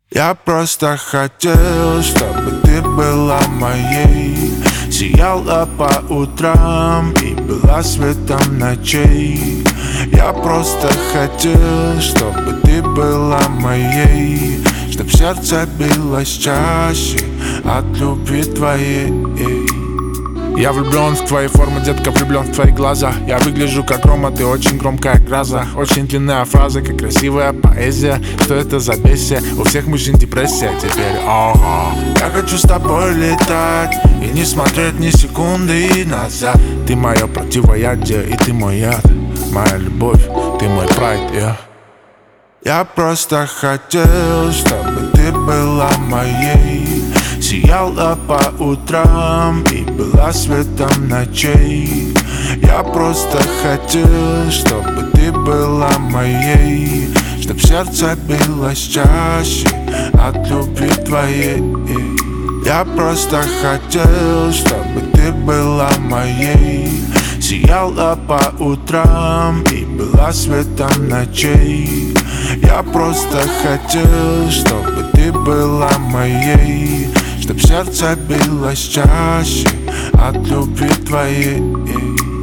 Я просто хотел, чтобы ты была моей, сияла по утрам и была светом ночей. Я просто хотел, чтобы ты была моей, чтоб сердце билось чаще от любви твоей. Я влюблен в твои формы, детка, влюблен в твои глаза. Я выгляжу как Рома, ты очень громкая гроза. Очень длинная фраза, как красивая поэзия. Что это за бесие? У всех мужчин депрессия теперь. Ага. Я хочу с тобой летать и не смотреть ни секунды назад. Ты мое противоядие и ты мой яд. Моя любовь, ты мой прайд, yeah. Я просто хотел, чтобы ты была моей, сияла по утрам и была светом ночей. Я просто хотел, чтобы ты была моей, чтоб сердце билось чаще от любви твоей. Я просто хотел, чтобы ты была моей, сияла по утрам и была светом ночей. Я просто хотел, чтобы ты была моей, чтоб сердце билось чаще от любви твоей.